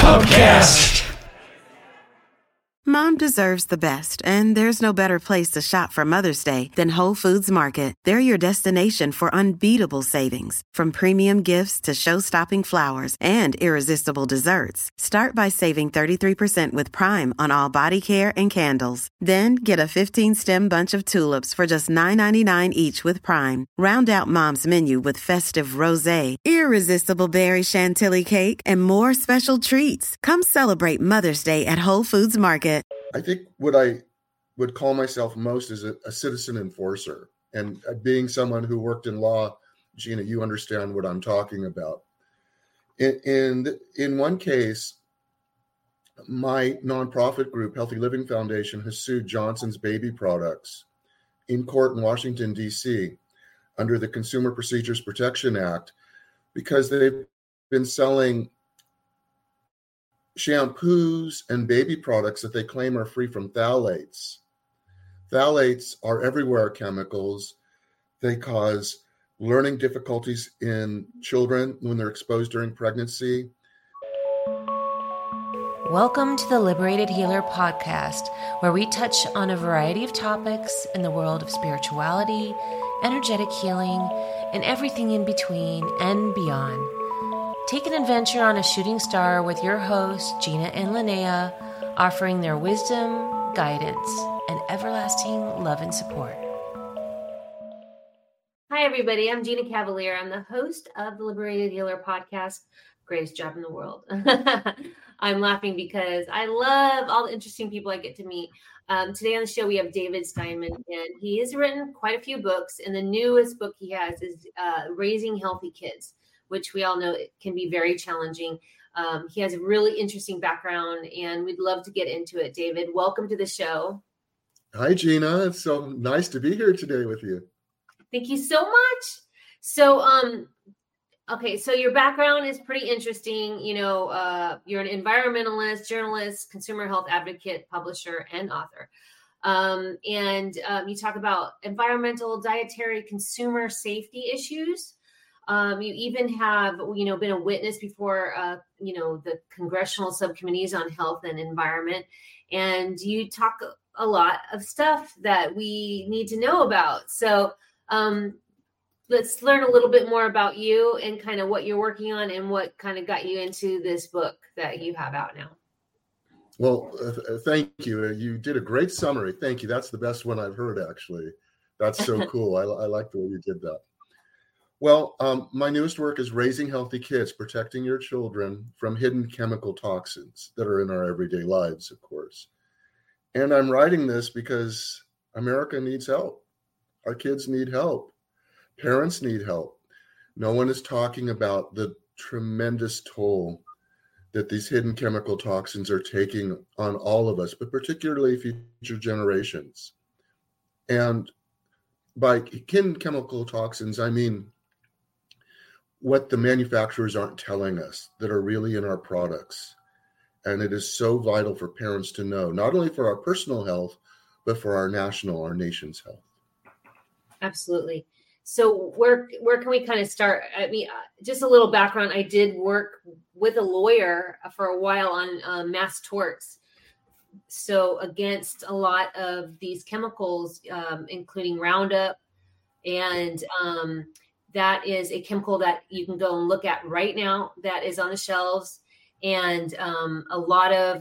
Pubcast. Mom deserves the best, and there's no better place to shop for Mother's Day than Whole Foods Market. They're your destination for unbeatable savings, from premium gifts to show-stopping flowers and irresistible desserts. Start by saving 33% with Prime on all body care and candles. Then get a 15-stem bunch of tulips for just $9.99 each with Prime. Round out Mom's menu with festive rosé, irresistible berry chantilly cake, and more special treats. Come celebrate Mother's Day at Whole Foods Market. I think what I would call myself most is a citizen enforcer. And being someone who worked in law, Gina, you understand what I'm talking about. In one case, my nonprofit group, Healthy Living Foundation, has sued Johnson's Baby Products in court in Washington, D.C. under the Consumer Procedures Protection Act because they've been selling shampoos and baby products that they claim are free from phthalates. Phthalates are everywhere chemicals. They cause learning difficulties in children when they're exposed during pregnancy. Welcome to the Liberated Healer podcast, where we touch on a variety of topics in the world of spirituality, energetic healing, and everything in between and beyond. Take an adventure on a shooting star with your hosts, Gina and Linnea, offering their wisdom, guidance, and everlasting love and support. Hi, everybody. I'm Gina Cavalier. I'm the host of the Liberated Healer podcast. Greatest job in the world. I'm laughing because I love all the interesting people I get to meet. Today on the show, we have David Steinman, and he has written quite a few books. And the newest book he has is Raising Healthy Kids, which we all know it can be very challenging. He has a really interesting background, and we'd love to get into it. David, welcome to the show. Hi, Gina. It's so nice to be here today with you. Thank you so much. So, okay, so your background is pretty interesting. You know, you're an environmentalist, journalist, consumer health advocate, publisher, and author. You talk about environmental, dietary, consumer safety issues. You even have, been a witness before, the congressional subcommittees on health and environment. And you talk a lot of stuff that we need to know about. So let's learn a little bit more about you and kind of what you're working on and what kind of got you into this book that you have out now. Well, thank you. You did a great summary. Thank you. That's the best one I've heard, actually. That's so cool. I like the way you did that. Well, my newest work is Raising Healthy Kids, Protecting Your Children from Hidden Chemical Toxins that are in our everyday lives, of course. And I'm writing this because America needs help. Our kids need help. Parents need help. No one is talking about the tremendous toll that these hidden chemical toxins are taking on all of us, but particularly future generations. And by hidden chemical toxins, I mean what the manufacturers aren't telling us that are really in our products. And it is so vital for parents to know, not only for our personal health, but for our nation's health. Absolutely. So where can we kind of start? I mean, just a little background. I did work with a lawyer for a while on mass torts. So against a lot of these chemicals, including Roundup, and that is a chemical that you can go and look at right now that is on the shelves. And a lot of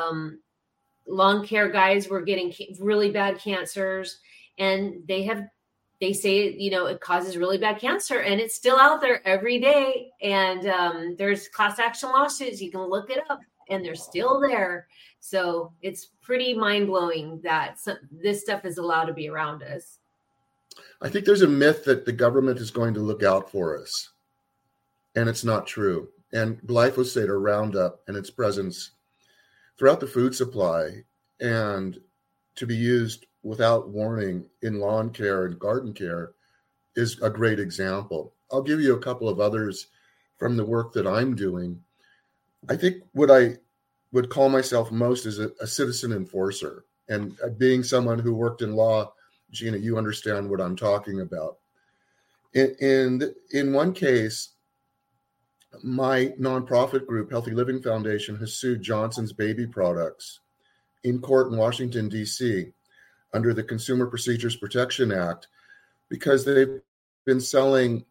lawn care guys were getting really bad cancers, and they say, it causes really bad cancer, and it's still out there every day. And there's class action lawsuits. You can look it up, and they're still there. So it's pretty mind blowing that this stuff is allowed to be around us. I think there's a myth that the government is going to look out for us, and it's not true. And glyphosate or Roundup and its presence throughout the food supply and to be used without warning in lawn care and garden care is a great example. I'll give you a couple of others from the work that I'm doing. I think what I would call myself most is a citizen enforcer. And being someone who worked in law, Gina, you understand what I'm talking about. In one case, My nonprofit group, Healthy Living Foundation, has sued Johnson's Baby Products in court in Washington, D.C., under the Consumer Procedures Protection Act, because they've been selling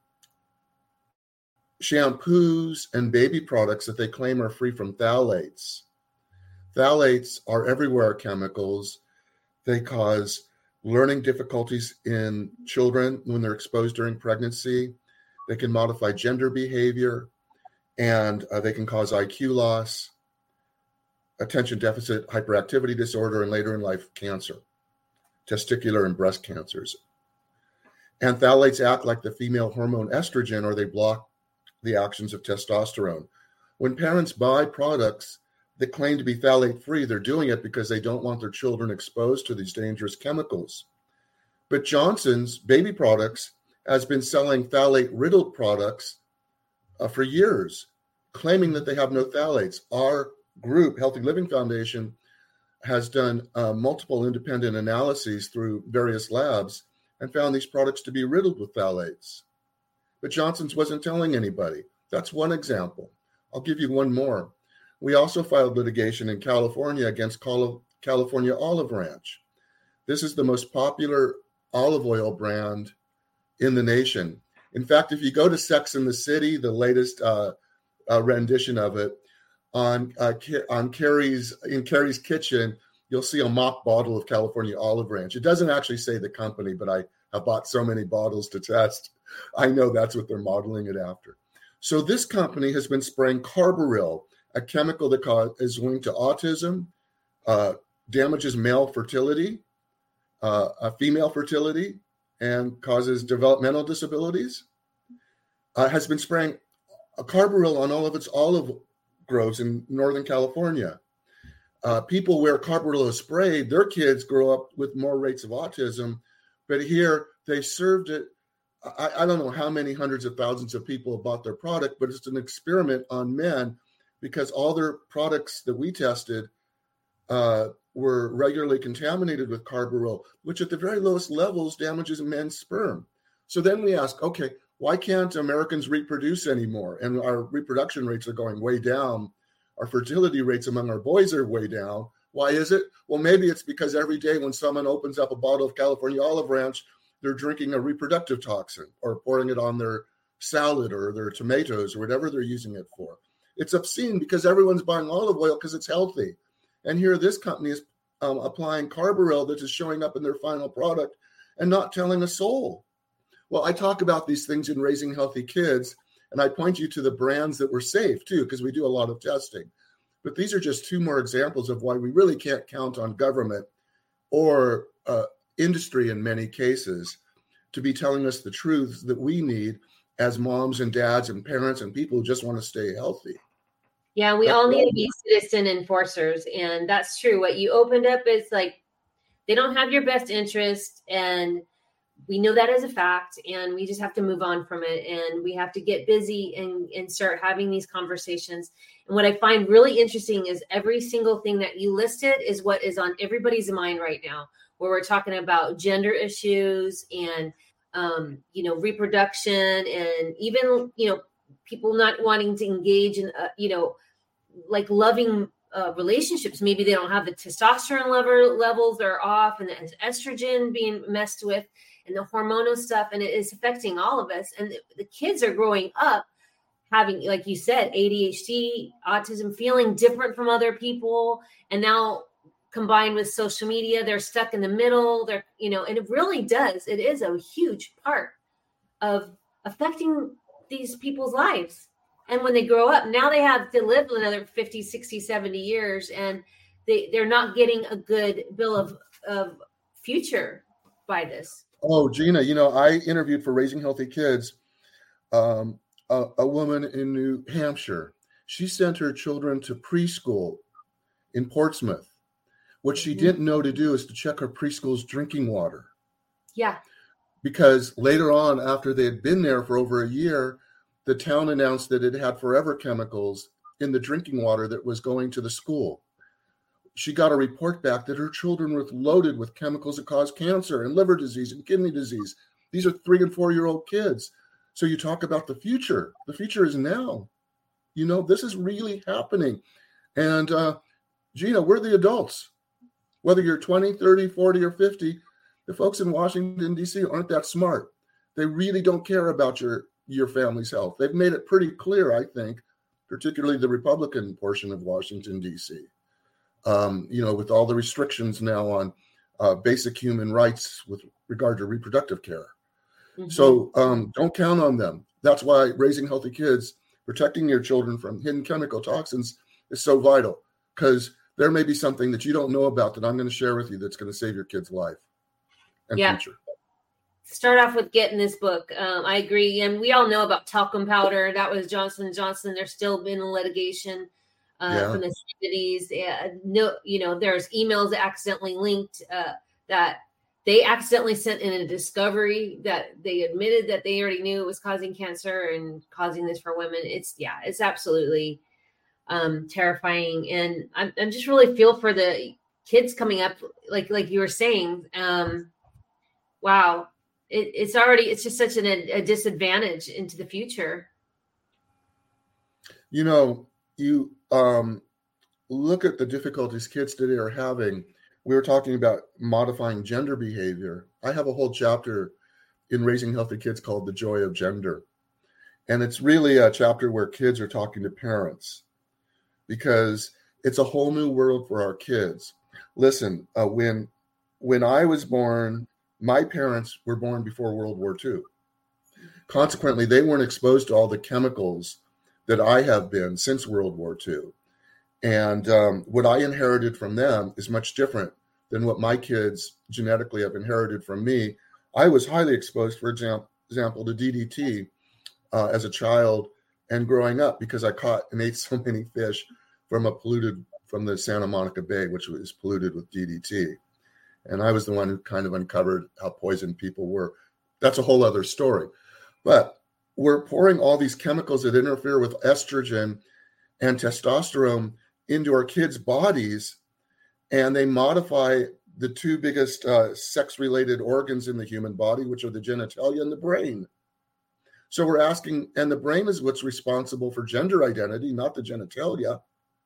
shampoos and baby products that they claim are free from phthalates. Phthalates are everywhere chemicals. They cause learning difficulties in children when they're exposed during pregnancy. They can modify gender behavior, and they can cause IQ loss, attention deficit hyperactivity disorder, and later in life cancer, testicular and breast cancers. And phthalates act like the female hormone estrogen, or they block the actions of testosterone. When parents buy products that claim to be phthalate free, they're doing it because they don't want their children exposed to these dangerous chemicals. But Johnson's Baby Products has been selling phthalate riddled products for years, claiming that they have no phthalates. Our group, Healthy Living Foundation, has done multiple independent analyses through various labs and found these products to be riddled with phthalates. But Johnson's wasn't telling anybody. That's one example. I'll give you one more. We also filed litigation in California against California Olive Ranch. This is the most popular olive oil brand in the nation. In fact, if you go to Sex and the City, the latest rendition of it, on Carrie's kitchen, you'll see a mock bottle of California Olive Ranch. It doesn't actually say the company, but I have bought so many bottles to test. I know that's what they're modeling it after. So this company has been spraying carbaryl, a chemical that is linked to autism, damages male fertility, female fertility, and causes developmental disabilities. Has been spraying carbaryl on all of its olive groves in Northern California. People where carbaryl is sprayed, their kids grow up with more rates of autism, but here they served it. I don't know how many hundreds of thousands of people have bought their product, but it's an experiment on men because all their products that we tested were regularly contaminated with carbaryl, which at the very lowest levels damages men's sperm. So then we ask, okay, why can't Americans reproduce anymore? And our reproduction rates are going way down. Our fertility rates among our boys are way down. Why is it? Well, maybe it's because every day when someone opens up a bottle of California Olive Ranch, they're drinking a reproductive toxin or pouring it on their salad or their tomatoes or whatever they're using it for. It's obscene because everyone's buying olive oil because it's healthy. And here this company is applying carbaryl that is showing up in their final product and not telling a soul. Well, I talk about these things in Raising Healthy Kids, and I point you to the brands that were safe too, because we do a lot of testing. But these are just two more examples of why we really can't count on government or industry in many cases to be telling us the truths that we need as moms and dads and parents and people who just want to stay healthy. Yeah, we all need to be citizen enforcers. And that's true. What you opened up is like, they don't have your best interest. And we know that as a fact. And we just have to move on from it. And we have to get busy and start having these conversations. And what I find really interesting is every single thing that you listed is what is on everybody's mind right now, where we're talking about gender issues and, reproduction and even, people not wanting to engage in, like loving relationships. Maybe they don't have the testosterone levels are off and the estrogen being messed with and the hormonal stuff. And it is affecting all of us. And the kids are growing up having, like you said, ADHD, autism, feeling different from other people. And now combined with social media, they're stuck in the middle. They're, and it really does. It is a huge part of affecting these people's lives. And when they grow up, now they have to live another 50, 60, 70 years, and they're not getting a good bill of future by this. Oh, Gina, I interviewed for Raising Healthy Kids a woman in New Hampshire. She sent her children to preschool in Portsmouth. What she didn't know to do is to check her preschool's drinking water. Yeah. Because later on, after they had been there for over a year, the town announced that it had forever chemicals in the drinking water that was going to the school. She got a report back that her children were loaded with chemicals that cause cancer and liver disease and kidney disease. These are 3 and 4 year old kids. So you talk about the future. The future is now. This is really happening. And Gina, we're the adults. Whether you're 20, 30, 40, or 50, the folks in Washington, D.C. aren't that smart. They really don't care about your family's health. They've made it pretty clear, I think, particularly the Republican portion of Washington, D.C., with all the restrictions now on basic human rights with regard to reproductive care. Mm-hmm. So don't count on them. That's why raising healthy kids, protecting your children from hidden chemical toxins is so vital, because there may be something that you don't know about that I'm going to share with you that's going to save your kid's life and future. Start off with getting this book. I agree. And we all know about talcum powder. That was Johnson & Johnson. There's still been litigation from the 70s. There's emails that accidentally linked that they accidentally sent in a discovery that they admitted that they already knew it was causing cancer and causing this for women. It's absolutely terrifying. And I'm just really feel for the kids coming up, like you were saying. Wow. It's just such a disadvantage into the future. You look at the difficulties kids today are having. We were talking about modifying gender behavior. I have a whole chapter in Raising Healthy Kids called The Joy of Gender. And it's really a chapter where kids are talking to parents, because it's a whole new world for our kids. Listen, when I was born, my parents were born before World War II. Consequently, they weren't exposed to all the chemicals that I have been since World War II. And what I inherited from them is much different than what my kids genetically have inherited from me. I was highly exposed, for example, to DDT as a child and growing up, because I caught and ate so many fish from the Santa Monica Bay, which was polluted with DDT. And I was the one who kind of uncovered how poisoned people were. That's a whole other story. But we're pouring all these chemicals that interfere with estrogen and testosterone into our kids' bodies, and they modify the two biggest sex-related organs in the human body, which are the genitalia and the brain. So we're asking, and the brain is what's responsible for gender identity, not the genitalia.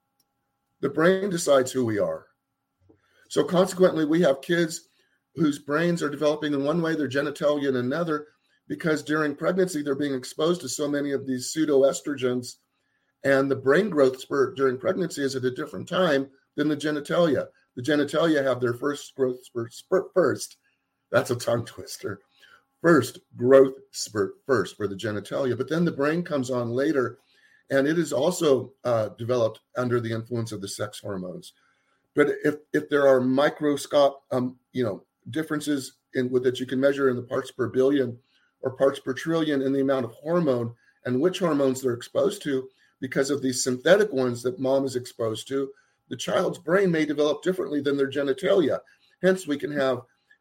The brain decides who we are. So consequently, we have kids whose brains are developing in one way, their genitalia in another, because during pregnancy, they're being exposed to so many of these pseudoestrogens, and the brain growth spurt during pregnancy is at a different time than the genitalia. The genitalia have their first growth spurt first. That's a tongue twister. First growth spurt first for the genitalia, but then the brain comes on later, and it is also developed under the influence of the sex hormones. But if there are microscopic differences that you can measure in the parts per billion or parts per trillion in the amount of hormone and which hormones they're exposed to, because of these synthetic ones that mom is exposed to, the child's brain may develop differently than their genitalia. Hence, we can have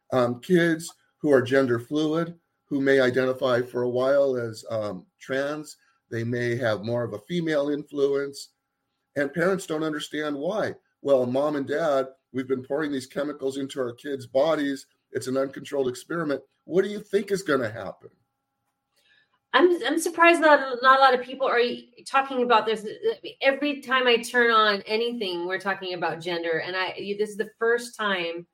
kids who are gender fluid, who may identify for a while as trans. They may have more of a female influence, and parents don't understand why. Well, mom and dad, we've been pouring these chemicals into our kids' bodies. It's an uncontrolled experiment. What do you think is going to happen? I'm surprised that not a lot of people are talking about this. Every time I turn on anything, we're talking about gender, and this is the first time.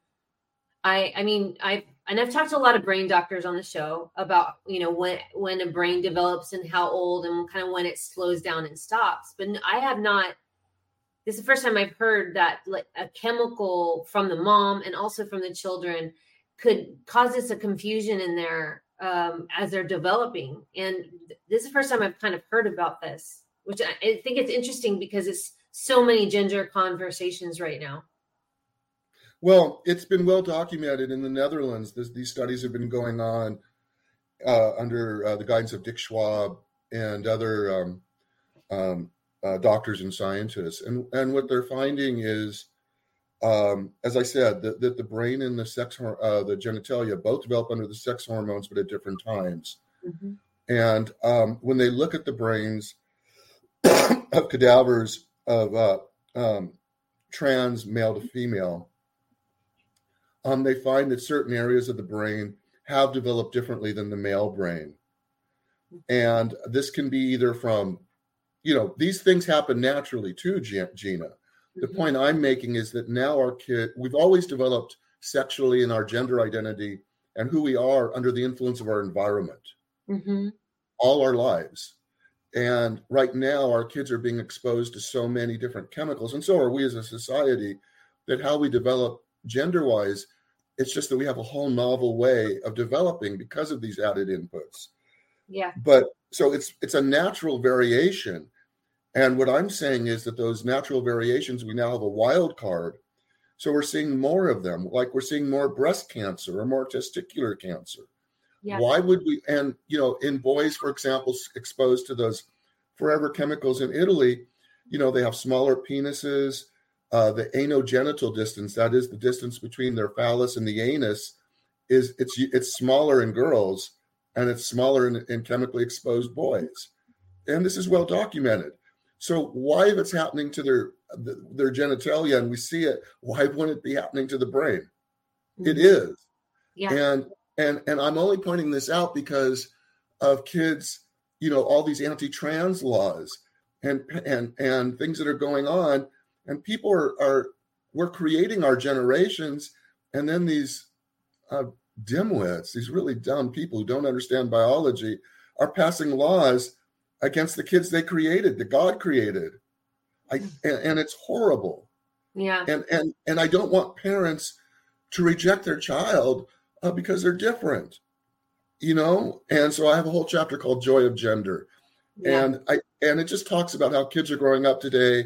I've talked to a lot of brain doctors on the show about when a brain develops and how old and kind of when it slows down and stops. But I have not. This is the first time I've heard that a chemical from the mom and also from the children could cause this a confusion in there as they're developing. And this is the first time I've kind of heard about this, which I think it's interesting because it's so many gender conversations right now. Well, it's been well documented in the Netherlands. These studies have been going on under the guidance of Dick Schwab and other doctors and scientists. And what they're finding is, as I said, that the brain and the the genitalia both develop under the sex hormones, but at different times. Mm-hmm. And when they look at the brains of cadavers of trans male to female, they find that certain areas of the brain have developed differently than the male brain. And this can be either from these things happen naturally too, Gina. The point I'm making is that now we've always developed sexually in our gender identity and who we are under the influence of our environment all our lives. And right now our kids are being exposed to so many different chemicals, and so are we as a society, that how we develop gender-wise, it's just that we have a whole novel way of developing because of these added inputs. Yeah. But so it's a natural variation. And what I'm saying is that those natural variations, we now have a wild card. So we're seeing more of them, like we're seeing more breast cancer or more testicular cancer. Yeah. Why would we? And, in boys, for example, exposed to those forever chemicals in Italy, they have smaller penises. The anogenital distance, that is the distance between their phallus and the anus, it's smaller in girls and it's smaller in chemically exposed boys. And this is well documented. So why, if it's happening to their genitalia and we see it, why wouldn't it be happening to the brain? It is. Yeah. And I'm only pointing this out because of kids, all these anti-trans laws and things that are going on. And people we're creating our generations, and then these dimwits, these really dumb people who don't understand biology, are passing laws against the kids they created, that God created. And it's horrible. Yeah. And I don't want parents to reject their child because they're different, And so I have a whole chapter called Joy of Gender. Yeah. And it just talks about how kids are growing up today,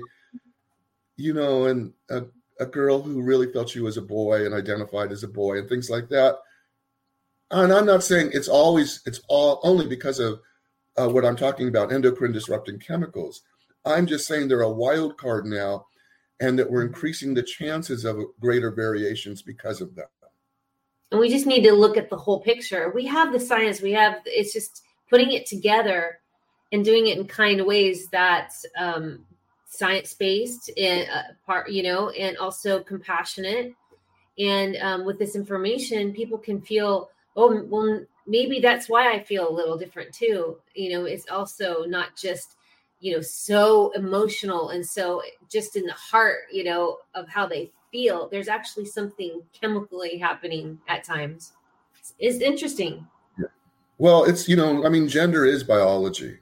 and a girl who really felt she was a boy and identified as a boy and things like that. And I'm not saying it's all only because of what I'm talking about, endocrine disrupting chemicals. I'm just saying they're a wild card now, and that we're increasing the chances of greater variations because of that. And we just need to look at the whole picture. We have the science, it's just putting it together and doing it in kind of ways that's science-based and and also compassionate. And with this information, people can feel, oh, well, maybe that's why I feel a little different too. It's also not just, so emotional and so just in the heart, of how they feel. There's actually something chemically happening at times. It's interesting. Yeah. Well, it's, gender is biology.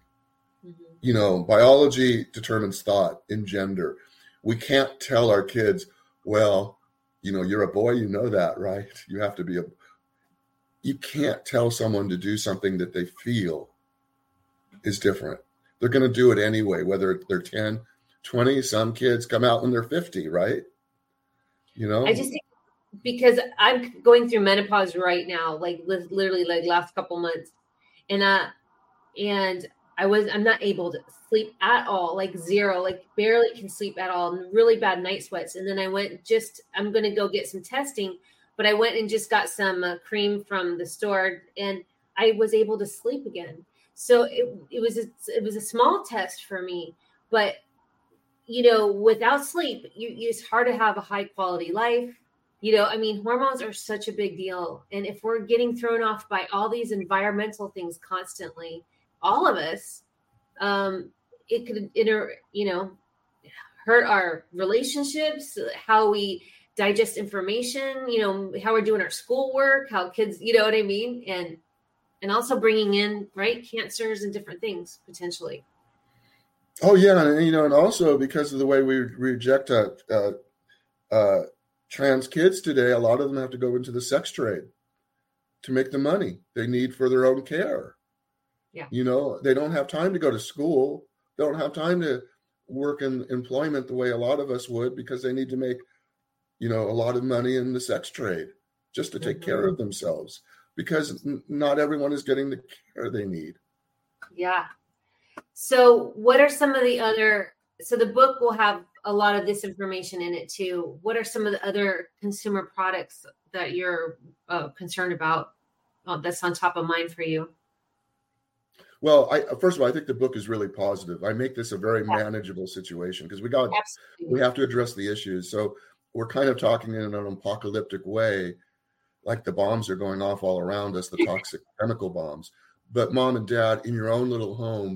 Biology determines thought in gender. We can't tell our kids, well, you're a boy, that, right? You have to be you can't tell someone to do something that they feel is different. They're going to do it anyway, whether they're 10, 20, some kids come out when they're 50, right? I just think because I'm going through menopause right now, like literally like last couple months. And I'm not able to sleep at all, like zero, like barely can sleep at all, and really bad night sweats. And then I'm going to go get some testing, but I went and just got some cream from the store, and I was able to sleep again. So it was a small test for me, but without sleep, it's hard to have a high quality life. Hormones are such a big deal. And if we're getting thrown off by all these environmental things constantly, all of us, it could hurt our relationships, how we digest information, how we're doing our schoolwork, how kids, what I mean? And also bringing in, right, cancers and different things potentially. Oh yeah. And also because of the way we reject trans kids today, a lot of them have to go into the sex trade to make the money they need for their own care. Yeah. They don't have time to go to school. They don't have time to work in employment the way a lot of us would, because they need to make, a lot of money in the sex trade just to take care of themselves, because not everyone is getting the care they need. Yeah. So what are some of the other, so the book will have a lot of this information in it too. What are some of the other consumer products that you're concerned about that's on top of mind for you? Well, first of all, I think the book is really positive. I make this a very manageable situation because we have to address the issues. So we're kind of talking in an apocalyptic way, like the bombs are going off all around us, the toxic chemical bombs. But mom and dad, in your own little home,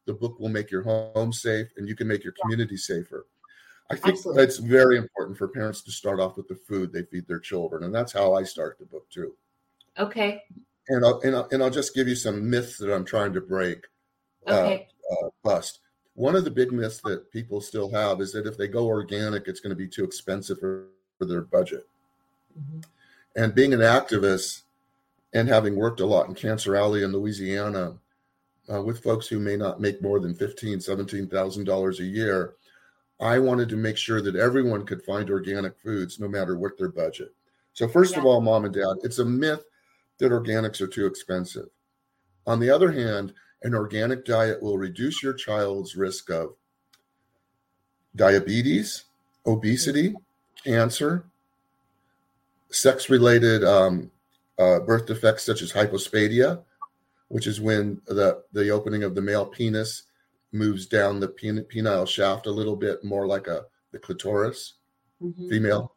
the book will make your home safe, and you can make your community safer. I think Absolutely. it's very important for parents to start off with the food they feed their children, and that's how I start the book too. Okay. And I'll just give you some myths that I'm trying to break, Okay. bust. One of the big myths that people still have is that if they go organic, it's going to be too expensive for their budget. Mm-hmm. And being an activist and having worked a lot in Cancer Alley in Louisiana with folks who may not make more than $15,000, $17,000 a year, I wanted to make sure that everyone could find organic foods no matter what their budget. So first of all, mom and dad, it's a myth that organics are too expensive. On the other hand, an organic diet will reduce your child's risk of diabetes, obesity, cancer, sex-related birth defects such as hypospadia, which is when the opening of the male penis moves down the penile shaft a little bit more like the clitoris, female.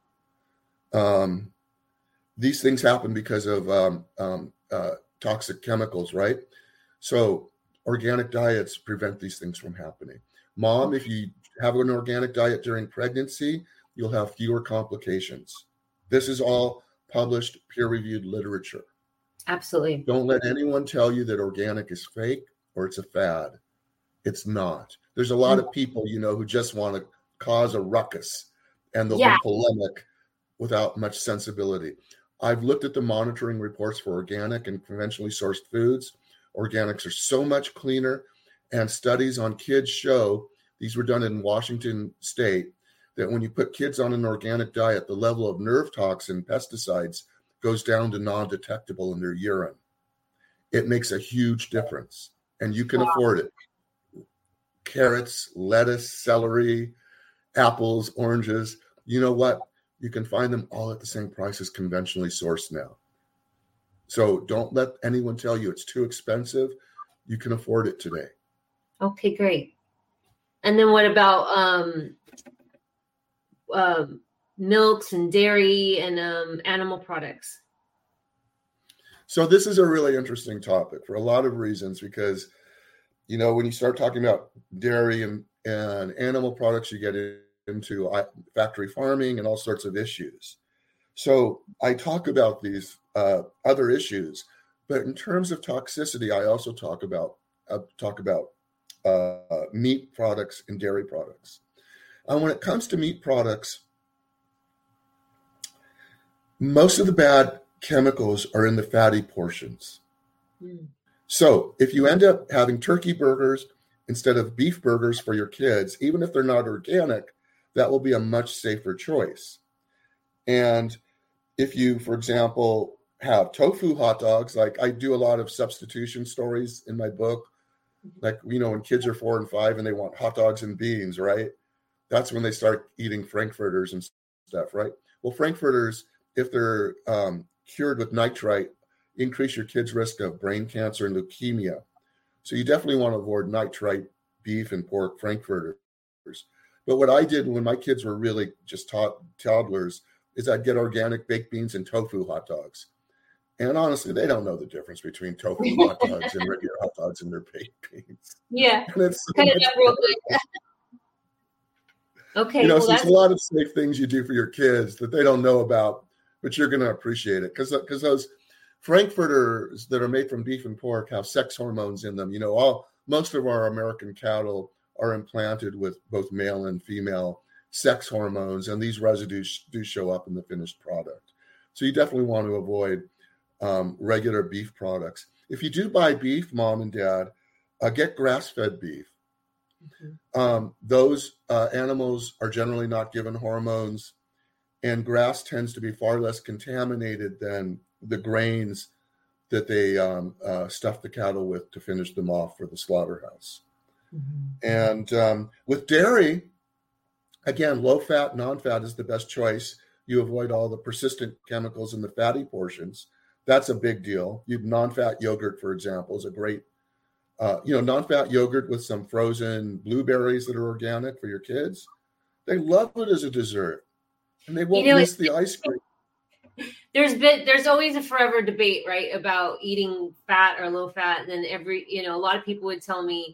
These things happen because of toxic chemicals, right? So organic diets prevent these things from happening. Mom, if you have an organic diet during pregnancy, you'll have fewer complications. This is all published, peer-reviewed literature. Absolutely. Don't let anyone tell you that organic is fake or it's a fad. It's not. There's a lot of people, who just want to cause a ruckus, and they'll be polemic without much sensibility. I've looked at the monitoring reports for organic and conventionally sourced foods. Organics are so much cleaner, and studies on kids show, these were done in Washington State, that when you put kids on an organic diet, the level of nerve toxin pesticides goes down to non-detectable in their urine. It makes a huge difference, and you can afford it. Carrots, lettuce, celery, apples, oranges. You know what? You can find them all at the same price as conventionally sourced now. So don't let anyone tell you it's too expensive. You can afford it today. Okay, great. And then what about milks and dairy and animal products? So this is a really interesting topic for a lot of reasons, because, when you start talking about dairy and animal products, you get into factory farming and all sorts of issues. So I talk about these other issues, but in terms of toxicity, I also talk about meat products and dairy products. And when it comes to meat products, most of the bad chemicals are in the fatty portions. So if you end up having turkey burgers instead of beef burgers for your kids, even if they're not organic, that will be a much safer choice. And if you, for example, have tofu hot dogs, like I do a lot of substitution stories in my book, like, when kids are 4 and 5 and they want hot dogs and beans, right? That's when they start eating frankfurters and stuff, right? Well, frankfurters, if they're cured with nitrite, increase your kids' risk of brain cancer and leukemia. So you definitely want to avoid nitrite beef and pork frankfurters. But what I did when my kids were really just toddlers is I'd get organic baked beans and tofu hot dogs. And honestly, they don't know the difference between tofu hot dogs and regular hot dogs and their baked beans. Yeah. And it's Cut it up real quick. Okay. so there's a lot of safe things you do for your kids that they don't know about, but you're going to appreciate it because those frankfurters that are made from beef and pork have sex hormones in them. Most of our American cattle are implanted with both male and female sex hormones, and these residues do show up in the finished product. So you definitely want to avoid regular beef products. If you do buy beef, mom and dad, get grass-fed beef. Those animals are generally not given hormones, and grass tends to be far less contaminated than the grains that they stuff the cattle with to finish them off for the slaughterhouse. And with dairy, again, low-fat, non-fat is the best choice. You avoid all the persistent chemicals in the fatty portions. That's a big deal. Non-fat yogurt, for example, is a great, non-fat yogurt with some frozen blueberries that are organic for your kids. They love it as a dessert, and they won't miss the ice cream. There's always a forever debate, right, about eating fat or low fat. And then a lot of people would tell me,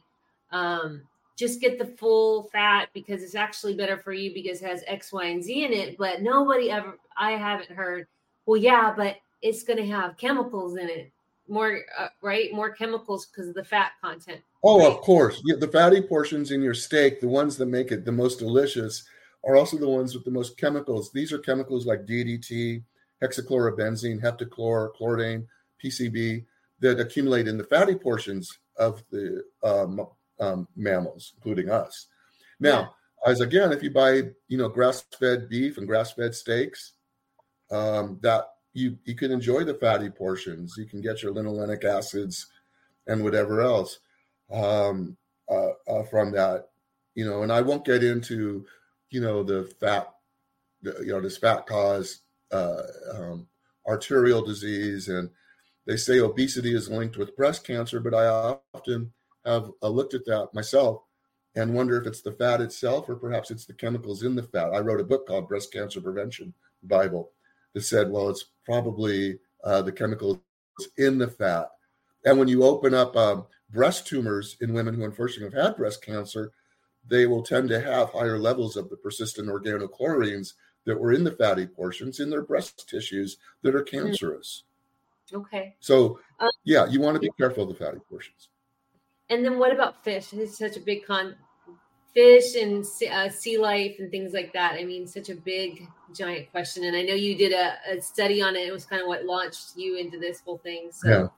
just get the full fat because it's actually better for you because it has X, Y, and Z in it. But I haven't heard, well, yeah, but it's going to have chemicals in it. More, right? More chemicals because of the fat content. Oh, right? Of course. Yeah, the fatty portions in your steak, the ones that make it the most delicious, are also the ones with the most chemicals. These are chemicals like DDT, hexachlorobenzene, heptachlor, chlordane, PCB that accumulate in the fatty portions of the mammals, including us. Now, as again, if you buy, grass-fed beef and grass-fed steaks, that you can enjoy the fatty portions. You can get your linolenic acids and whatever else from that, and I won't get into, the fat, does fat cause arterial disease, and they say obesity is linked with breast cancer, but I often have looked at that myself and wonder if it's the fat itself or perhaps it's the chemicals in the fat. I wrote a book called Breast Cancer Prevention Bible that said, well, it's probably the chemicals in the fat. And when you open up breast tumors in women who unfortunately have had breast cancer, they will tend to have higher levels of the persistent organochlorines that were in the fatty portions in their breast tissues that are cancerous. Okay. So, you want to be careful of the fatty portions. And then what about fish? It's such a big fish and sea life and things like that. I mean, such a big, giant question. And I know you did a study on it. It was kind of what launched you into this whole thing. So. Yeah.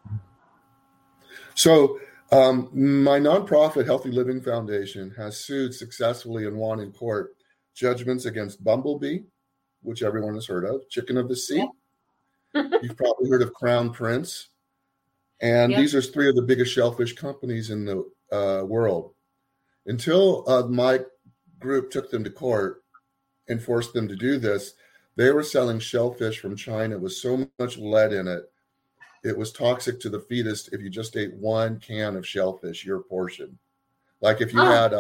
So my nonprofit Healthy Living Foundation has sued successfully and won in court judgments against Bumblebee, which everyone has heard of, Chicken of the Sea. Yeah. You've probably heard of Crown Prince. And these are three of the biggest shellfish companies in the world. Until my group took them to court and forced them to do this, they were selling shellfish from China with so much lead in it. It was toxic to the fetus if you just ate one can of shellfish, your portion. Like if you had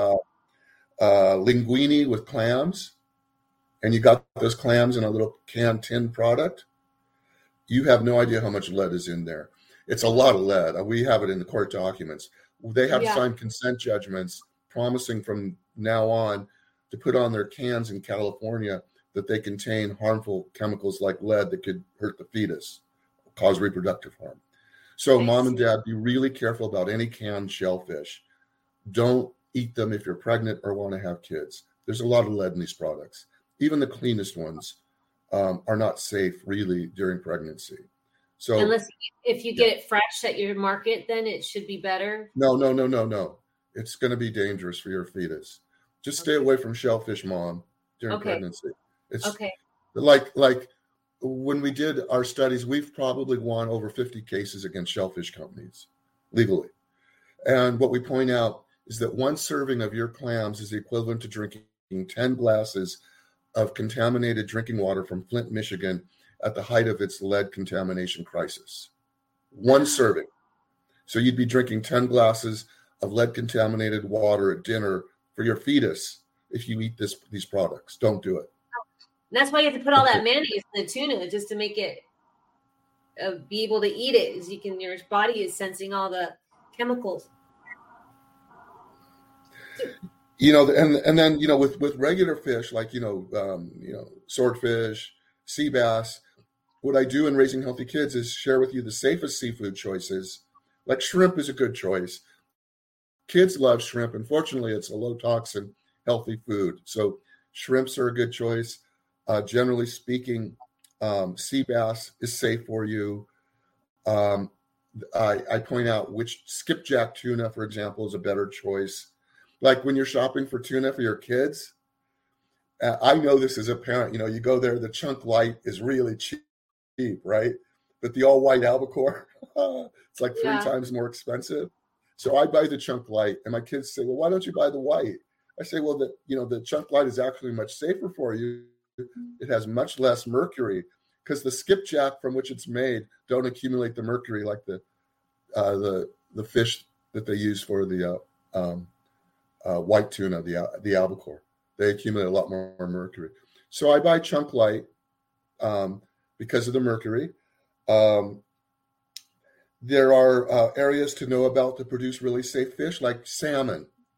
linguine with clams and you got those clams in a little canned tin product, you have no idea how much lead is in there. It's a lot of lead. We have it in the court documents. They have signed consent judgments promising from now on to put on their cans in California that they contain harmful chemicals like lead that could hurt the fetus, cause reproductive harm. So mom and dad, be really careful about any canned shellfish. Don't eat them if you're pregnant or want to have kids. There's a lot of lead in these products. Even the cleanest ones are not safe really during pregnancy. So unless if you get it fresh at your market, then it should be better. No. It's going to be dangerous for your fetus. Just stay away from shellfish, mom, during pregnancy. It's like when we did our studies, we've probably won over 50 cases against shellfish companies legally. And what we point out is that one serving of your clams is equivalent to drinking 10 glasses of contaminated drinking water from Flint, Michigan, at the height of its lead contamination crisis. One serving. So you'd be drinking 10 glasses of lead contaminated water at dinner for your fetus if you eat these products. Don't do it. And that's why you have to put all that mayonnaise in the tuna, just to make it be able to eat it. As your body is sensing all the chemicals. And then with regular fish like swordfish, sea bass. What I do in Raising Healthy Kids is share with you the safest seafood choices. Like shrimp is a good choice. Kids love shrimp. Unfortunately, it's a low toxin, healthy food. So shrimps are a good choice. Generally speaking, sea bass is safe for you. I point out which skipjack tuna, for example, is a better choice. Like when you're shopping for tuna for your kids, I know this as a parent, you go there, the chunk light is really cheap, right? But the all white albacore, it's like 3 times more expensive. So I buy the chunk light and my kids say, well, why don't you buy the white? I say, well, the chunk light is actually much safer for you. It has much less mercury because the skipjack from which it's made don't accumulate the mercury like the fish that they use for the white tuna, the albacore. They accumulate a lot more mercury. So I buy chunk light because of the mercury. There are areas to know about to produce really safe fish like salmon.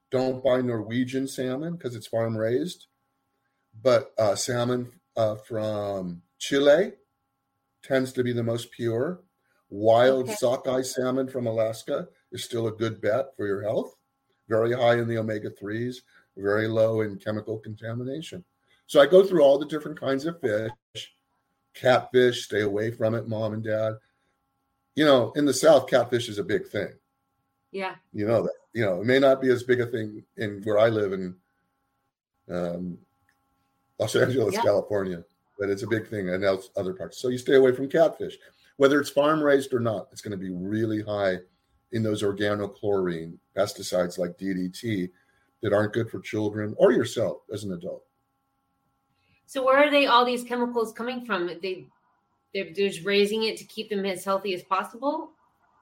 don't buy Norwegian salmon because it's farm raised, but salmon from Chile tends to be the most pure. Wild sockeye salmon from Alaska is still a good bet for your health. Very high in the omega-3s, very low in chemical contamination. So I go through all the different kinds of fish. Catfish, stay away from it, mom and dad. You know, in the South, catfish is a big thing. Yeah. You know that. You know, it may not be as big a thing in where I live in Los Angeles, California, but it's a big thing in other parts. So you stay away from catfish. Whether it's farm raised or not, it's going to be really high in those organochlorine pesticides like DDT that aren't good for children or yourself as an adult. So where are all these chemicals coming from? They're just raising it to keep them as healthy as possible?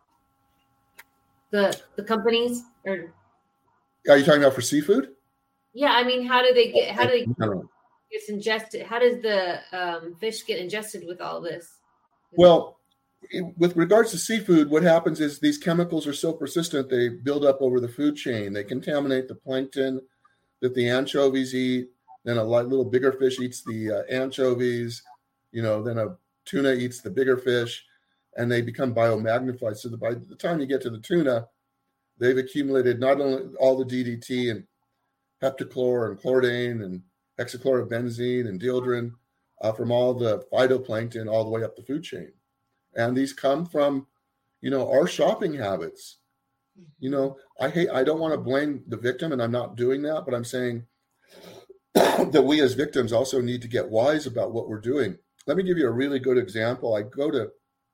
The companies? Or are you talking about for seafood? Yeah, I mean, how do they get ingested? How does the fish get ingested with all this? Well, with regards to seafood, what happens is these chemicals are so persistent, they build up over the food chain. They contaminate the plankton that the anchovies eat. Then a little bigger fish eats the anchovies. You know, then a tuna eats the bigger fish, and they become biomagnified. So by the time you get to the tuna, they've accumulated not only all the DDT and heptachlor and chlordane and hexachlorobenzene and dieldrin from all the phytoplankton all the way up the food chain. And these come from, you know, our shopping habits. You know, I don't want to blame the victim, and I'm not doing that, but I'm saying that we as victims also need to get wise about what we're doing. Let me give you a really good example. I go to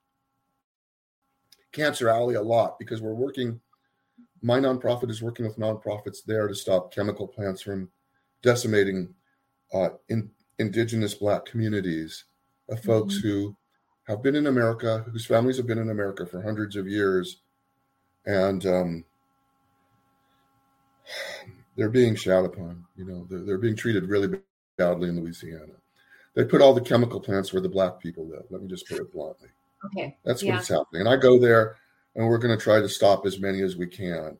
Cancer Alley a lot because my nonprofit is working with nonprofits there to stop chemical plants from decimating indigenous Black communities of folks who have been in America, whose families have been in America for hundreds of years. And they're being shat upon. You know, they're being treated really badly in Louisiana. They put all the chemical plants where the Black people live. Let me just put it bluntly. Okay. That's what's happening. And I go there, and we're going to try to stop as many as we can.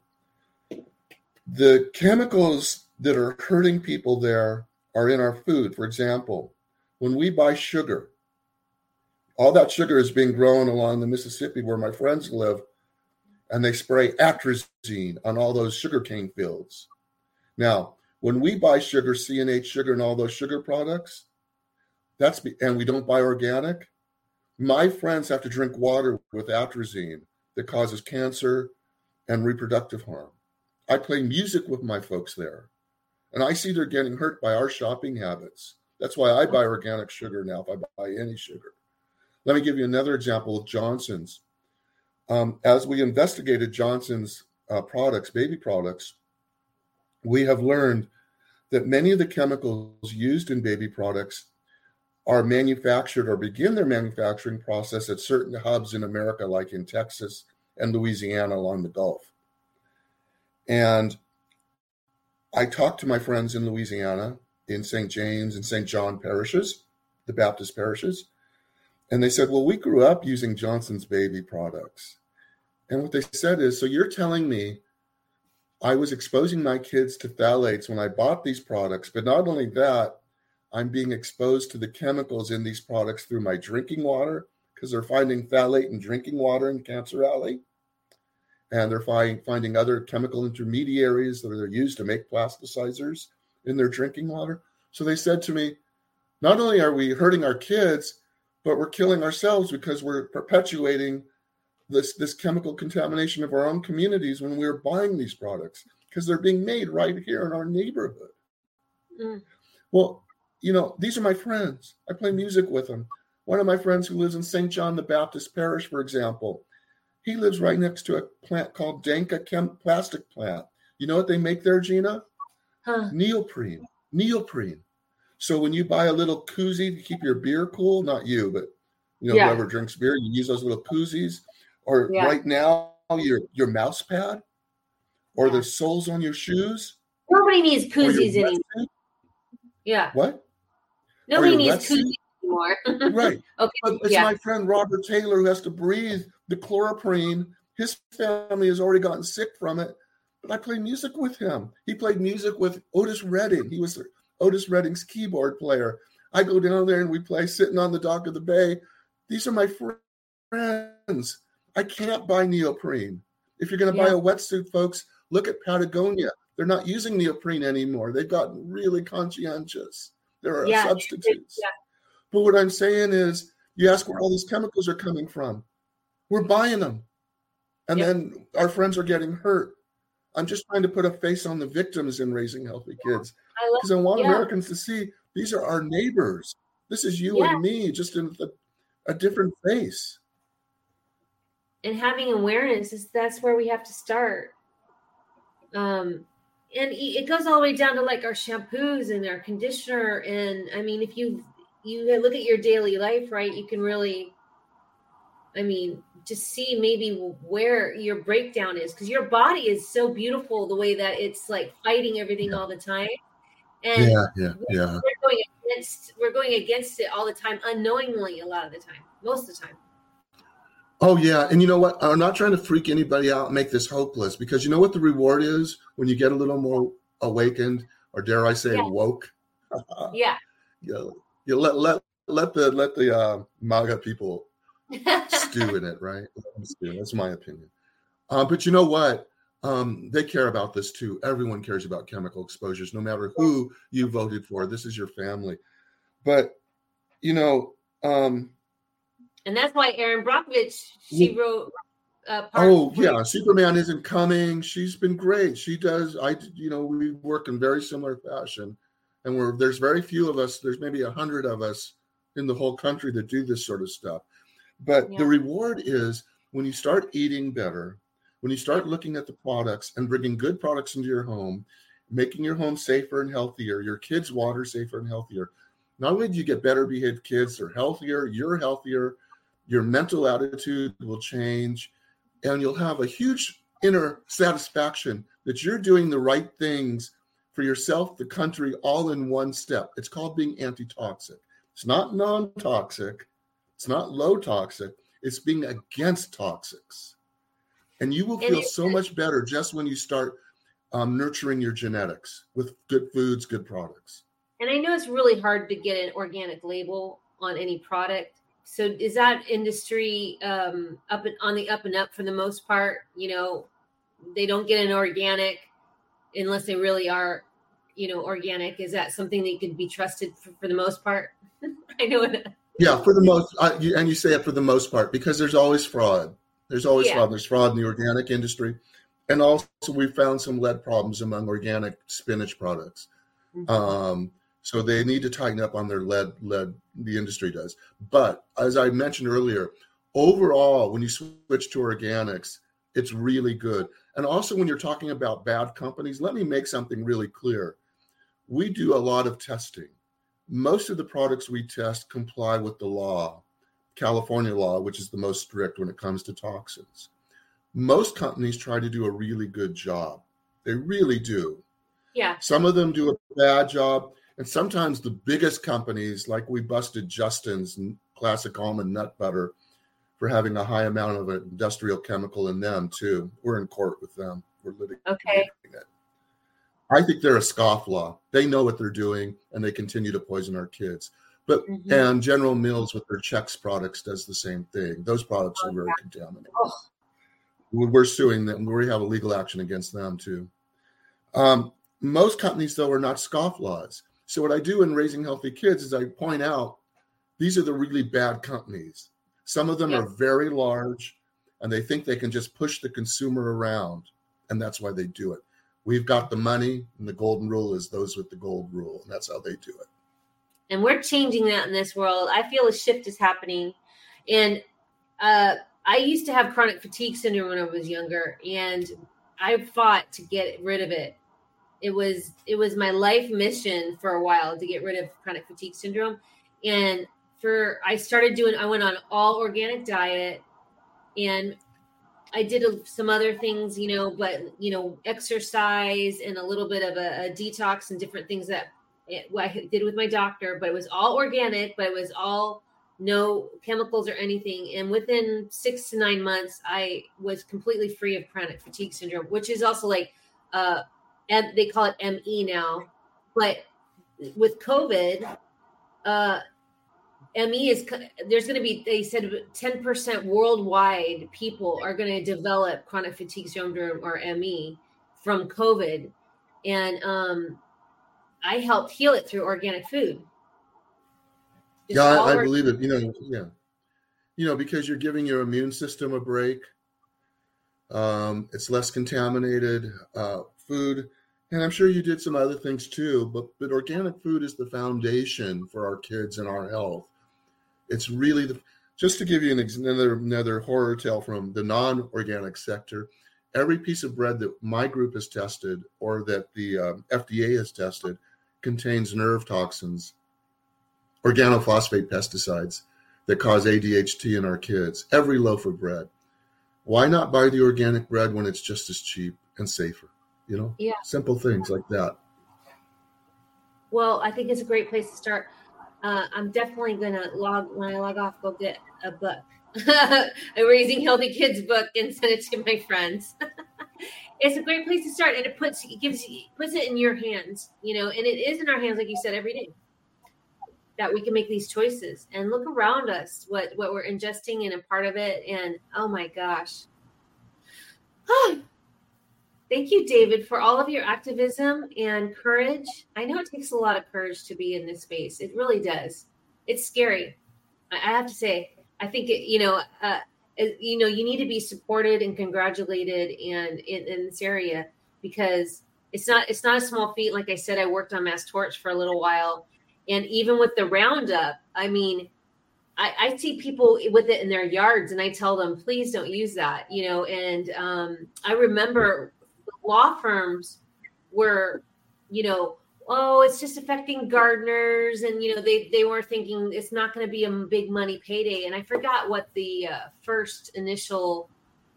The chemicals that are hurting people there are in our food. For example, when we buy sugar, all that sugar is being grown along the Mississippi where my friends live, and they spray atrazine on all those sugarcane fields. Now, when we buy sugar, C&H sugar and all those sugar products, and we don't buy organic, my friends have to drink water with atrazine that causes cancer and reproductive harm. I play music with my folks there, and I see they're getting hurt by our shopping habits. That's why I buy organic sugar now if I buy any sugar. Let me give you another example of Johnson's. As we investigated Johnson's products, baby products, we have learned that many of the chemicals used in baby products are manufactured or begin their manufacturing process at certain hubs in America, like in Texas and Louisiana along the Gulf. And I talked to my friends in Louisiana, in St. James and St. John parishes, the Baptist parishes, and they said, well, we grew up using Johnson's baby products. And what they said is, so you're telling me I was exposing my kids to phthalates when I bought these products, but not only that, I'm being exposed to the chemicals in these products through my drinking water, because they're finding phthalate in drinking water in Cancer Alley. And they're finding other chemical intermediaries that are used to make plasticizers in their drinking water. So they said to me, not only are we hurting our kids, but we're killing ourselves because we're perpetuating this chemical contamination of our own communities when we're buying these products, because they're being made right here in our neighborhood. Well, you know, these are my friends. I play music with them. One of my friends who lives in St. John the Baptist Parish, for example, he lives right next to a plant called Danka plastic plant. You know what they make there, Gina? Neoprene. So when you buy a little koozie to keep your beer cool, not you, but whoever drinks beer, you use those little koozies. Or right now, your mouse pad, or the soles on your shoes. Nobody needs koozies anymore. Yeah. What? Nobody needs koozies anymore. Right. Okay. But it's my friend Robert Taylor who has to breathe the chloroprene. His family has already gotten sick from it, but I play music with him. He played music with Otis Redding. He was Otis Redding's keyboard player. I go down there and we play sitting on the dock of the bay. These are my friends. I can't buy neoprene. If you're going to buy a wetsuit, folks, look at Patagonia. They're not using neoprene anymore. They've gotten really conscientious. There are substitutes. Yeah. But what I'm saying is, you ask where all these chemicals are coming from. We're buying them. And then our friends are getting hurt. I'm just trying to put a face on the victims in Raising Healthy Kids. Because I want Americans to see these are our neighbors. This is you and me, just in a different face. And having awareness that's where we have to start. And it goes all the way down to like our shampoos and our conditioner. And I mean, if you look at your daily life, right, you can really, just see maybe where your breakdown is, because your body is so beautiful the way that it's like fighting everything all the time. And we're going against it all the time, unknowingly, a lot of the time, most of the time. Oh, yeah. And you know what? I'm not trying to freak anybody out and make this hopeless, because you know what the reward is when you get a little more awakened, or dare I say woke? You let the MAGA people stew in it, right? That's my opinion. But you know what? They care about this too. Everyone cares about chemical exposures, no matter who you voted for. This is your family. But, and that's why Erin Brockovich, she wrote. Superman Isn't Coming. She's been great. She does. We work in very similar fashion, and there's very few of us. There's maybe 100 of us in the whole country that do this sort of stuff. But the reward is when you start eating better, when you start looking at the products and bringing good products into your home, making your home safer and healthier, your kids' water safer and healthier. Not only do you get better behaved kids, they're healthier, you're healthier. Your mental attitude will change, and you'll have a huge inner satisfaction that you're doing the right things for yourself, the country, all in one step. It's called being anti-toxic. It's not non-toxic. It's not low toxic. It's being against toxics. And you will feel so much better just when you start nurturing your genetics with good foods, good products. And I know it's really hard to get an organic label on any product. So is that industry on the up and up for the most part? They don't get an organic unless they really are, organic. Is that something that can be trusted for the most part? I know it. Yeah, for the most, and you say it for the most part, because there's always fraud. There's always fraud. There's fraud in the organic industry. And also we found some lead problems among organic spinach products. Mm-hmm. So they need to tighten up on their lead, the industry does. But as I mentioned earlier, overall, when you switch to organics, it's really good. And also when you're talking about bad companies, let me make something really clear. We do a lot of testing. Most of the products we test comply with the law, California law, which is the most strict when it comes to toxins. Most companies try to do a really good job. They really do. Yeah. Some of them do a bad job. And sometimes the biggest companies, like we busted Justin's classic almond nut butter for having a high amount of an industrial chemical in them too. We're in court with them. We're litigating it. I think they're a scofflaw. They know what they're doing, and they continue to poison our kids. But and General Mills with their Chex products does the same thing. Those products are very contaminated. We're suing them. We have a legal action against them too. Most companies, though, are not scofflaws. So what I do in Raising Healthy Kids is I point out these are the really bad companies. Some of them are very large, and they think they can just push the consumer around, and that's why they do it. We've got the money, and the golden rule is those with the gold rule, and that's how they do it. And we're changing that in this world. I feel a shift is happening. And I used to have chronic fatigue syndrome when I was younger, and I fought to get rid of it. It was my life mission for a while to get rid of chronic fatigue syndrome. And I went on all organic diet, and I did some other things, but, exercise and a little bit of a detox and different things that I did with my doctor, but it was all organic, but it was all no chemicals or anything. And within 6 to 9 months, I was completely free of chronic fatigue syndrome, which is also like and they call it ME now, but with COVID, ME is, there's going to be, they said 10% worldwide people are going to develop chronic fatigue syndrome or ME from COVID. And I helped heal it through organic food. I believe it. Because you're giving your immune system a break. It's less contaminated food. And I'm sure you did some other things too, but organic food is the foundation for our kids and our health. It's really just to give you another horror tale from the non-organic sector. Every piece of bread that my group has tested or that the FDA has tested contains nerve toxins, organophosphate pesticides that cause ADHD in our kids. Every loaf of bread. Why not buy the organic bread when it's just as cheap and safer? Yeah. Simple things like that. Well, I think it's a great place to start. I'm definitely going to when I log off, go get a book, a Raising Healthy Kids book, and send it to my friends. It's a great place to start, and it puts it in your hands, and it is in our hands, like you said, every day, that we can make these choices and look around us, what we're ingesting and a part of it. And oh my gosh. Thank you, David, for all of your activism and courage. I know it takes a lot of courage to be in this space. It really does. It's scary. I have to say, I think you need to be supported and congratulated and in this area, because it's not a small feat. Like I said, I worked on Mass Torch for a little while. And even with the Roundup, I mean, I see people with it in their yards, and I tell them, please don't use that, and I remember law firms were, it's just affecting gardeners. And, they were thinking it's not going to be a big money payday. And I forgot what the first initial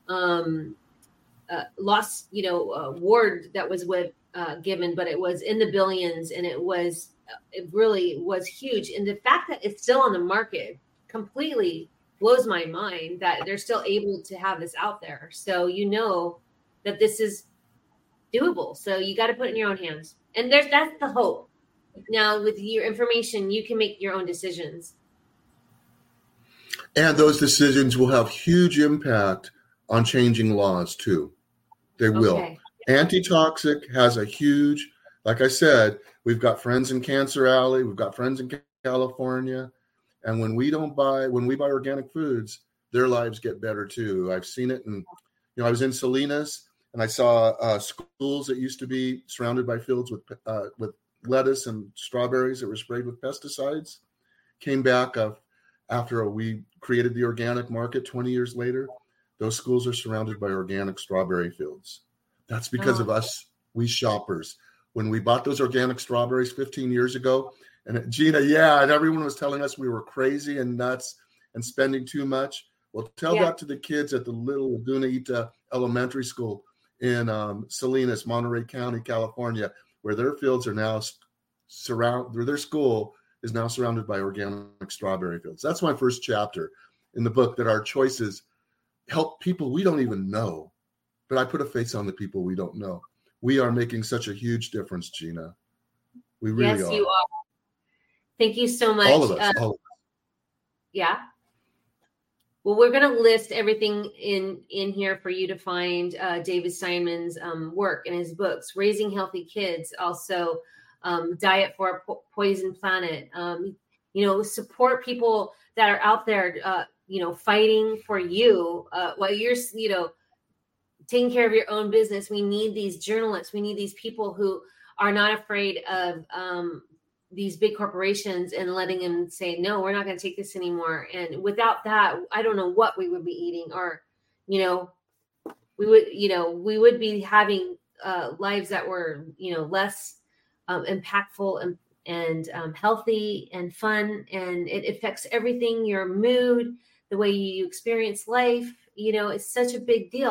loss, award that was given, but it was in the billions, and it really was huge. And the fact that it's still on the market completely blows my mind that they're still able to have this out there. So that this is doable. So you got to put it in your own hands. And that's the hope. Now with your information, you can make your own decisions. And those decisions will have huge impact on changing laws too. They will. Okay. Anti-toxic has a huge, like I said, we've got friends in Cancer Alley, we've got friends in California. And when we buy organic foods, their lives get better too. I've seen it. And, I was in Salinas, and I saw schools that used to be surrounded by fields with lettuce and strawberries that were sprayed with pesticides. Came back after we created the organic market 20 years later. Those schools are surrounded by organic strawberry fields. That's because of us, we shoppers. When we bought those organic strawberries 15 years ago, and Gina, and everyone was telling us we were crazy and nuts and spending too much. Well, tell that to the kids at the Little Laguna Ita Elementary School in Salinas, Monterey County, California, where their fields are now their school is now surrounded by organic strawberry fields. That's my first chapter in the book, that our choices help people we don't even know. But I put a face on the people we don't know. We are making such a huge difference, Gina. We really are. Yes, you are. Thank you so much. All of us. Yeah. Well, we're going to list everything in here for you to find David Steinman's work and his books, Raising Healthy Kids, also Diet for a Poison Planet. Support people that are out there, fighting for you while you're, taking care of your own business. We need these journalists. We need these people who are not afraid of these big corporations and letting them say, no, we're not going to take this anymore. And without that, I don't know what we would be eating, or, we would be having lives that were, less impactful and healthy and fun. And it affects everything, your mood, the way you experience life. It's such a big deal.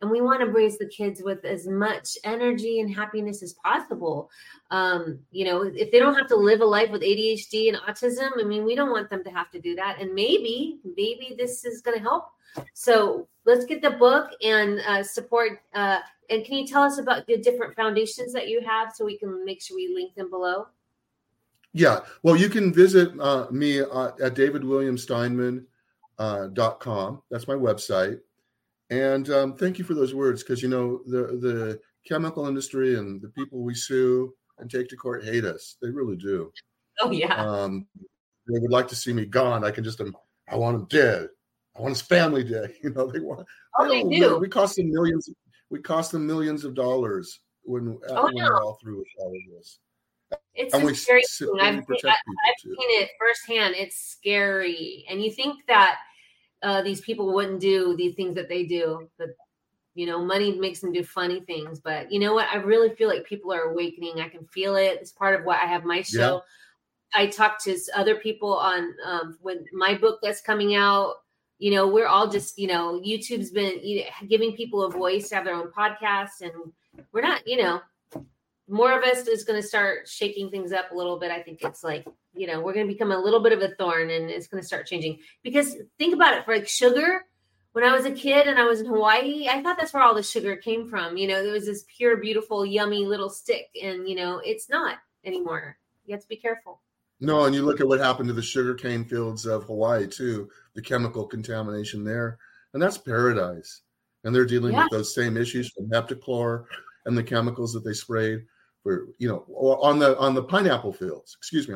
And we want to raise the kids with as much energy and happiness as possible. If they don't have to live a life with ADHD and autism, I mean, we don't want them to have to do that. And maybe this is going to help. So let's get the book and support. And can you tell us about the different foundations that you have so we can make sure we link them below? Yeah. Well, you can visit me at davidwilliamsteinman.com. That's my website. And thank you for those words, because, the chemical industry and the people we sue and take to court hate us. They really do. Oh, yeah. They would like to see me gone. I want him dead. I want his family dead. They want. They do. We cost them millions. We cost them millions of dollars when we're all through with all of this. It's scary. I've seen it firsthand. It's scary. And you think that these people wouldn't do these things that they do, but money makes them do funny things. But you know what? I really feel like people are awakening. I can feel it. It's part of why I have my show. Yeah. I talk to other people on when my book that's coming out. We're all just, YouTube's been giving people a voice to have their own podcasts, and we're not, more of us is going to start shaking things up a little bit. I think it's like, we're going to become a little bit of a thorn, and it's going to start changing. Because think about it, for like sugar, when I was a kid and I was in Hawaii, I thought that's where all the sugar came from. There was this pure, beautiful, yummy little stick, and, it's not anymore. You have to be careful. No, and you look at what happened to the sugarcane fields of Hawaii, too, the chemical contamination there, and that's paradise. And they're dealing with those same issues from heptachlor and the chemicals that they sprayed for, on the pineapple fields,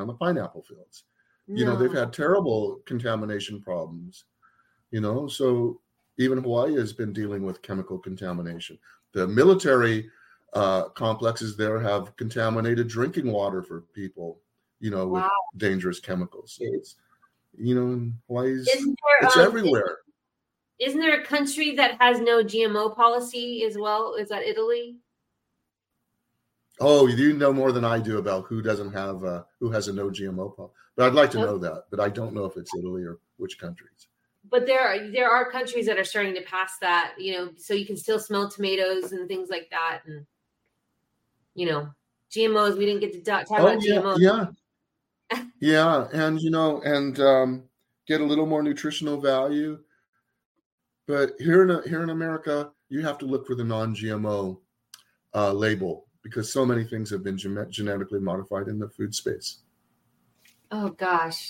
No. They've had terrible contamination problems, so even Hawaii has been dealing with chemical contamination. The military complexes there have contaminated drinking water for people, with dangerous chemicals. So it's, in Hawaii, it's everywhere. Isn't there a country that has no GMO policy as well? Is that Italy? Oh, you know more than I do about who doesn't have who has a no GMO policy. But I'd like to know that, but I don't know if it's Italy or which countries. But there are countries that are starting to pass that, so you can still smell tomatoes and things like that, and GMOs. We didn't get to talk about GMOs. Yeah, and get a little more nutritional value. But here in America, you have to look for the non-GMO label, because so many things have been genetically modified in the food space. Oh gosh.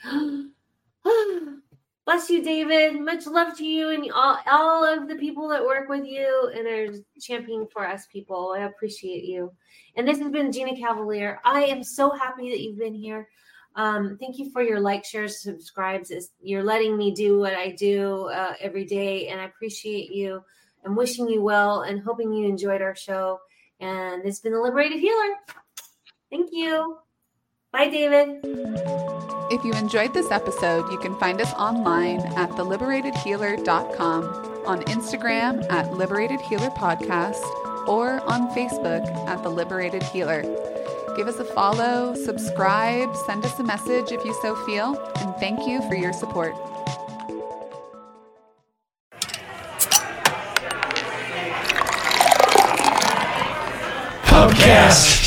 Bless you, David. Much love to you and all of the people that work with you and are championing for us people. I appreciate you. And this has been Gina Cavalier. I am so happy that you've been here. Thank you for your likes, shares, subscribes. You're letting me do what I do every day, and I appreciate you. I'm wishing you well and hoping you enjoyed our show. And this has been The Liberated Healer. Thank you. Bye, David. If you enjoyed this episode, you can find us online at theliberatedhealer.com, on Instagram at Liberated Healer Podcast, or on Facebook at The Liberated Healer. Give us a follow, subscribe, send us a message if you so feel, and thank you for your support. Podcast.